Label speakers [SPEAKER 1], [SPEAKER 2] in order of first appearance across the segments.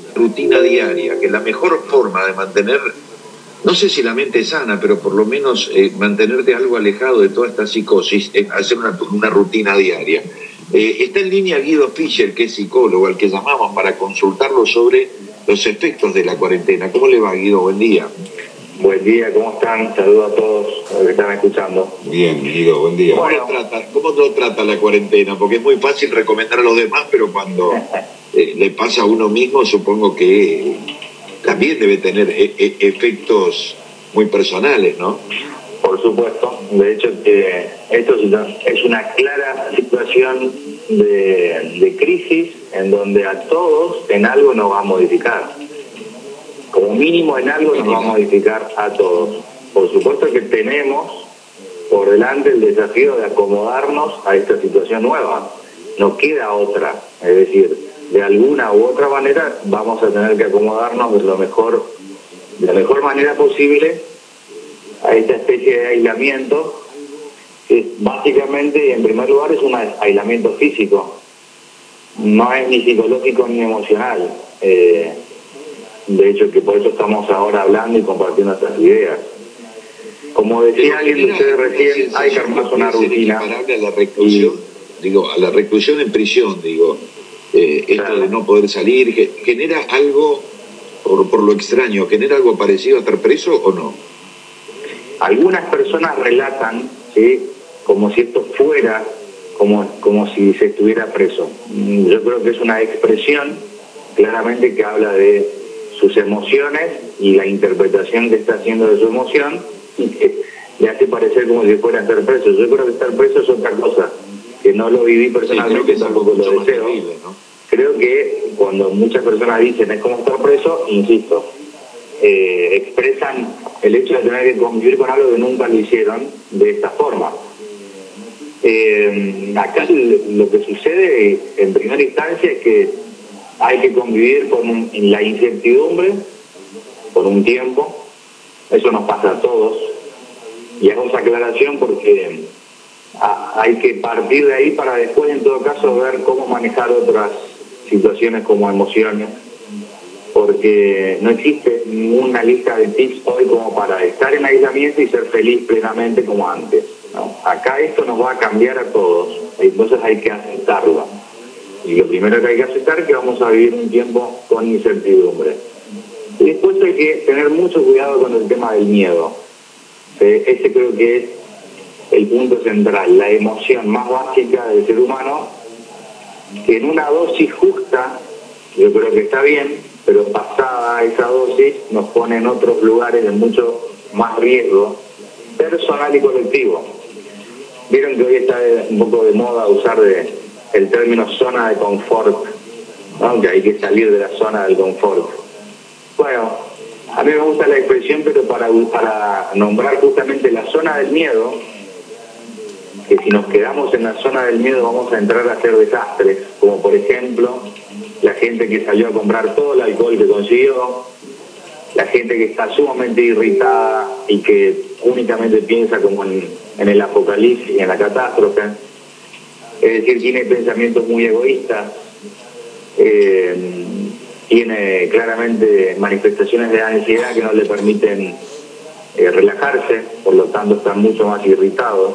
[SPEAKER 1] rutina diaria, que la mejor forma de mantener, no sé si la mente sana, pero por lo menos mantenerte algo alejado de toda esta psicosis, es hacer una rutina diaria. Está en línea Guido Fischer, que es psicólogo, al que llamamos para consultarlo sobre los efectos de la cuarentena. ¿Cómo le va, Guido? Buen día.
[SPEAKER 2] Buen día, ¿cómo están? Saludos a todos los que están escuchando.
[SPEAKER 1] Bien, Guido, buen día.
[SPEAKER 2] Bueno.
[SPEAKER 1] ¿Cómo lo trata la cuarentena? Porque es muy fácil recomendar a los demás, pero cuando le pasa a uno mismo, supongo que también debe tener efectos muy personales, ¿no?
[SPEAKER 2] Por supuesto. De hecho, que esto es una clara situación de crisis en donde a todos en algo nos va a modificar. Como mínimo en algo nos va a modificar a todos. Por supuesto que tenemos por delante el desafío de acomodarnos a esta situación nueva. No queda otra. Es decir, de alguna u otra manera vamos a tener que acomodarnos de la mejor manera posible a esta especie de aislamiento, que básicamente, en primer lugar, es un aislamiento físico. No es ni psicológico ni emocional. De hecho, que por eso estamos ahora hablando y compartiendo estas ideas. Como decía alguien de ustedes recién, hay que armar una rutina.
[SPEAKER 1] A la reclusión, a la reclusión en prisión, esto de no poder salir, ¿genera algo, por lo extraño, genera algo parecido a estar preso o no?
[SPEAKER 2] Algunas personas relatan, ¿sí?, como si esto fuera, como si se estuviera preso. Yo creo que es una expresión claramente que habla de sus emociones y la interpretación que está haciendo de su emoción, y que le hace parecer como si fuera a estar preso. Yo creo que estar preso es otra cosa, que no lo viví personalmente, sí, tampoco lo deseo. Terrible, ¿no? Creo que cuando muchas personas dicen es como estar preso, insisto, expresan el hecho de tener que convivir con algo que nunca lo hicieron de esta forma. Acá lo que sucede en primera instancia es que hay que convivir con la incertidumbre por un tiempo. Eso nos pasa a todos, y hago esa aclaración porque hay que partir de ahí para después, en todo caso, ver cómo manejar otras situaciones como emociones, porque no existe ninguna lista de tips hoy como para estar en aislamiento y ser feliz plenamente como antes, ¿no? Acá esto nos va a cambiar a todos, entonces hay que aceptarlo. Y lo primero que hay que aceptar es que vamos a vivir un tiempo con incertidumbre. Y después hay que tener mucho cuidado con el tema del miedo. Ese creo que es el punto central, la emoción más básica del ser humano, que en una dosis justa, yo creo que está bien, pero pasada esa dosis nos pone en otros lugares de mucho más riesgo personal y colectivo. Vieron que hoy está un poco de moda usar el término zona de confort, ¿no? Que hay que salir de la zona del confort. Bueno, a mí me gusta la expresión, pero para nombrar justamente la zona del miedo, que si nos quedamos en la zona del miedo vamos a entrar a hacer desastres, como por ejemplo la gente que salió a comprar todo el alcohol que consiguió, la gente que está sumamente irritada y que únicamente piensa como en el apocalipsis y en la catástrofe. Es decir, tiene pensamientos muy egoístas, tiene claramente manifestaciones de ansiedad que no le permiten relajarse, por lo tanto están mucho más irritados.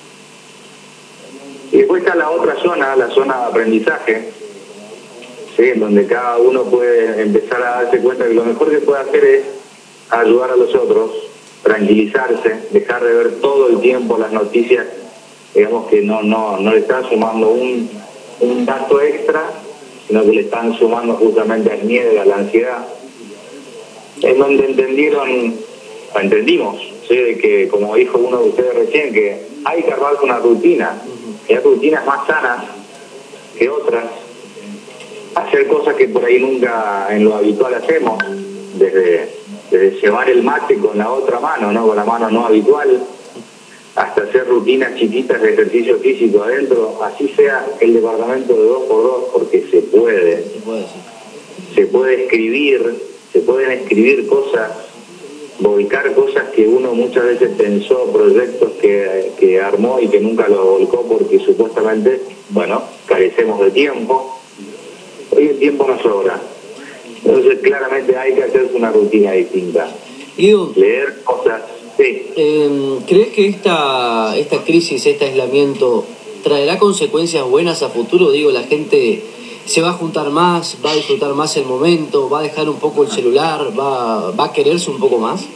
[SPEAKER 2] Y después está la otra zona, la zona de aprendizaje, ¿sí?, en donde cada uno puede empezar a darse cuenta que lo mejor que puede hacer es ayudar a los otros, tranquilizarse, dejar de ver todo el tiempo las noticias, digamos, que no le están sumando un dato extra, sino que le están sumando justamente al miedo y a la ansiedad. Es donde entendimos, ¿sí?, de que, como dijo uno de ustedes recién, que hay que armar una rutina, y hay rutinas más sanas que otras, hacer cosas que por ahí nunca en lo habitual hacemos, desde llevar el mate con la otra mano, ¿no?, con la mano no habitual, hasta hacer rutinas chiquitas de ejercicio físico adentro, así sea el departamento de 2x2, porque se puede. Se puede escribir, se pueden escribir cosas, volcar cosas que uno muchas veces pensó, proyectos que armó y que nunca los volcó porque supuestamente, carecemos de tiempo. Hoy el tiempo nos sobra. Entonces claramente hay que hacerse una rutina distinta.
[SPEAKER 3] Guido,
[SPEAKER 2] Leer cosas. Sí.
[SPEAKER 3] ¿Crees que esta crisis, este aislamiento, traerá consecuencias buenas a futuro? Digo, la gente se va a juntar más, va a disfrutar más el momento, va a dejar un poco el celular, va a quererse un poco más.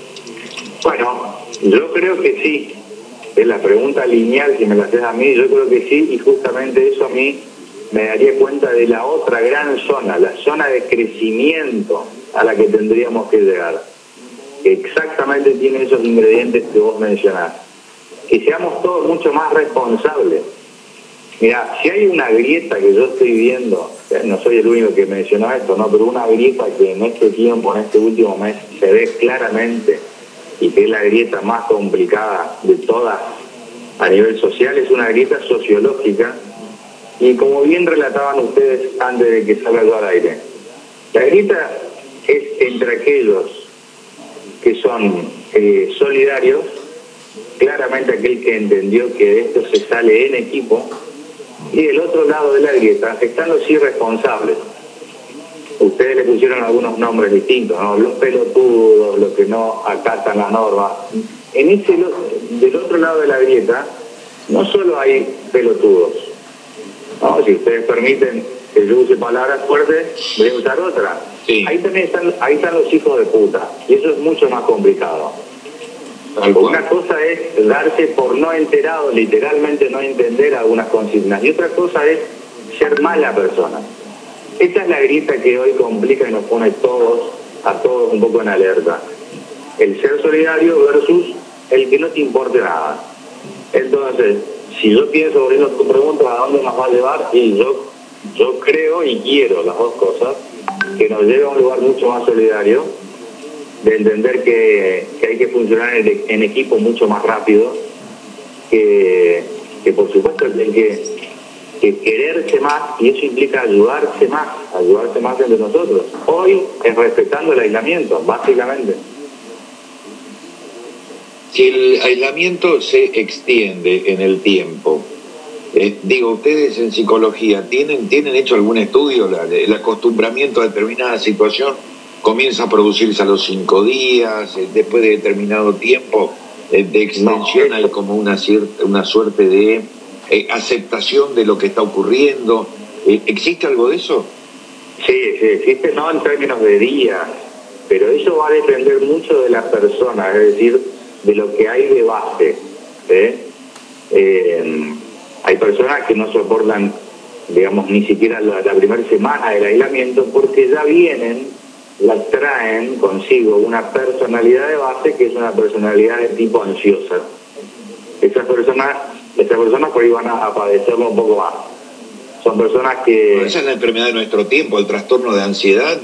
[SPEAKER 2] Bueno, yo creo que sí. Es la pregunta lineal, si me la haces a mí, yo creo que sí, y justamente eso a mí me daría cuenta de la otra gran zona, la zona de crecimiento a la que tendríamos que llegar, que exactamente tiene esos ingredientes que vos mencionás. Que seamos todos mucho más responsables. Mira, si hay una grieta que yo estoy viendo, no soy el único que mencionó esto, ¿no? Pero una grieta que en este tiempo, en este último mes, se ve claramente, y que es la grieta más complicada de todas a nivel social, es una grieta sociológica, y como bien relataban ustedes antes de que salga yo al aire, la grieta es entre aquellos que son solidarios, claramente aquel que entendió que de esto se sale en equipo, y del otro lado de la grieta están los irresponsables. Ustedes le pusieron algunos nombres distintos, ¿no? Los pelotudos, los que no acatan las normas. Del otro lado de la grieta no solo hay pelotudos, ¿no? Si ustedes permiten que yo use palabras fuertes, voy a usar otra. Sí. Ahí están los hijos de puta, y eso es mucho más complicado. Una cosa es darse por no enterado, literalmente no entender algunas consignas, y otra cosa es ser mala persona. Esa es la grieta que hoy complica y nos pone a todos un poco en alerta. El ser solidario versus el que no te importe nada. Entonces, si yo pienso, volviendo a tu pregunta, ¿a dónde nos va a llevar? Y yo creo y quiero las dos cosas, que nos lleve a un lugar mucho más solidario, de entender que hay que funcionar en equipo mucho más rápido, que por supuesto hay que quererse más, y eso implica ayudarse más entre nosotros. Hoy es respetando el aislamiento, básicamente.
[SPEAKER 1] Si el aislamiento se extiende en el tiempo, ustedes en psicología, ¿tienen hecho algún estudio? El acostumbramiento a determinada situación comienza a producirse a los 5 días, después de determinado tiempo de extensión, hay como una suerte de aceptación de lo que está ocurriendo. ¿Existe algo de eso?
[SPEAKER 2] Sí, existe, no en términos de días, pero eso va a depender mucho de la persona, es decir, de lo que hay de base. Hay personas que no soportan, digamos, ni siquiera la primera semana del aislamiento, porque ya traen consigo una personalidad de base que es una personalidad de tipo ansiosa. Esas personas por ahí van a padecerlo un poco más. Son personas que...
[SPEAKER 1] Pero esa es la enfermedad de nuestro tiempo, el trastorno de ansiedad.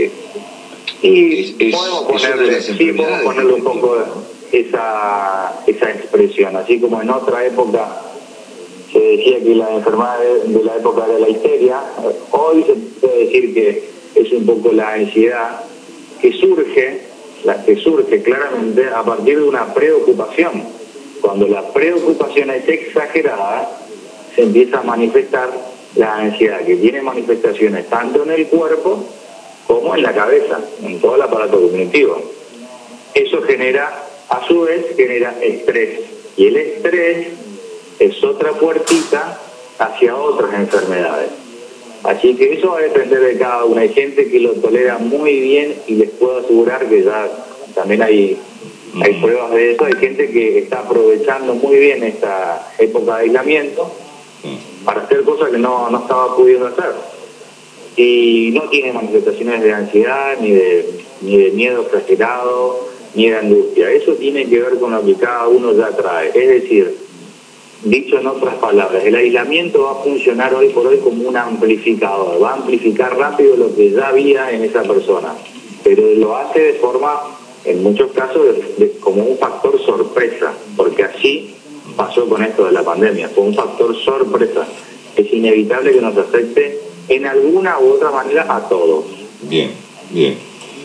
[SPEAKER 2] Podemos ponerle un poco esa expresión, así como en otra época se decía que la enfermedad de la época de la histeria, hoy se puede decir que es un poco la ansiedad que surge claramente a partir de una preocupación. Cuando la preocupación es exagerada, se empieza a manifestar la ansiedad, que tiene manifestaciones tanto en el cuerpo como en la cabeza, en todo el aparato cognitivo. Eso a su vez genera estrés, y el estrés es otra puertita hacia otras enfermedades. Así que eso va a depender de cada uno. Hay gente que lo tolera muy bien, y les puedo asegurar que ya también hay pruebas de eso. Hay gente que está aprovechando muy bien esta época de aislamiento para hacer cosas que no estaba pudiendo hacer. Y no tiene manifestaciones de ansiedad, ni de miedo exagerado, ni de angustia. Eso tiene que ver con lo que cada uno ya trae. Es decir, dicho en otras palabras, el aislamiento va a funcionar hoy por hoy como un amplificador. Va a amplificar rápido lo que ya había en esa persona, pero lo hace de forma, en muchos casos, como un factor sorpresa, porque así pasó con esto de la pandemia. Fue un factor sorpresa. Es inevitable que nos afecte en alguna u otra manera a todos.
[SPEAKER 1] Bien.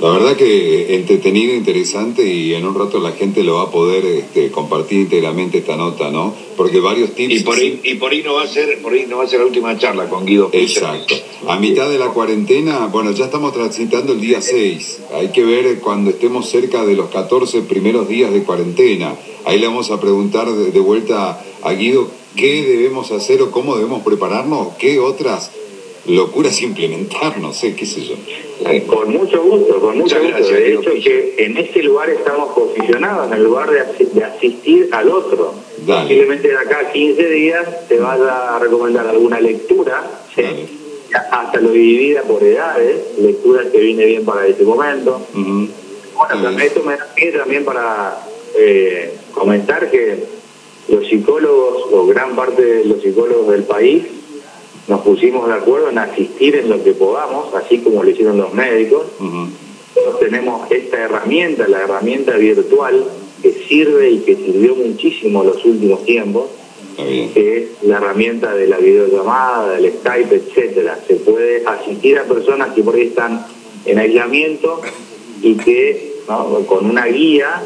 [SPEAKER 4] La verdad que entretenido, interesante, y en un rato la gente lo va a poder compartir íntegramente esta nota, ¿no? Porque varios tips...
[SPEAKER 1] Y por ahí no va a ser la última charla con Guido Fischer.
[SPEAKER 4] Exacto. A mitad de la cuarentena, bueno, ya estamos transitando el día 6. Hay que ver cuando estemos cerca de los 14 primeros días de cuarentena. Ahí le vamos a preguntar de vuelta a Guido qué debemos hacer o cómo debemos prepararnos, qué otras locuras implementar, no sé, qué sé yo.
[SPEAKER 2] Con mucho gusto, con mucho gusto.
[SPEAKER 1] Gracias,
[SPEAKER 2] de hecho, que en este lugar estamos posicionados, en el lugar de asistir al otro.
[SPEAKER 4] Dale.
[SPEAKER 2] Posiblemente de acá a 15 días te vaya a recomendar alguna lectura, ¿sí? Hasta lo dividida por edades, lecturas que viene bien para ese momento. Bueno, también esto me da pie también para comentar que los psicólogos, o gran parte de los psicólogos del país, nos pusimos de acuerdo en asistir en lo que podamos, así como lo hicieron los médicos. Nosotros tenemos esta herramienta, la herramienta virtual, que sirve y que sirvió muchísimo en los últimos tiempos, que es la herramienta de la videollamada, del Skype, etcétera. Se puede asistir a personas que por ahí están en aislamiento y que, ¿no?, con una guía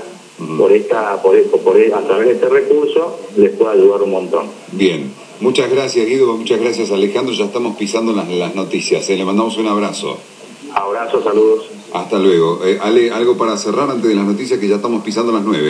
[SPEAKER 2] a través de este recurso les puede ayudar un montón.
[SPEAKER 4] Bien, muchas gracias Guido, muchas gracias Alejandro, ya estamos pisando las noticias, le mandamos un abrazo.
[SPEAKER 2] Abrazo, saludos.
[SPEAKER 4] Hasta luego. Ale, algo para cerrar antes de las noticias, que ya estamos pisando las 9.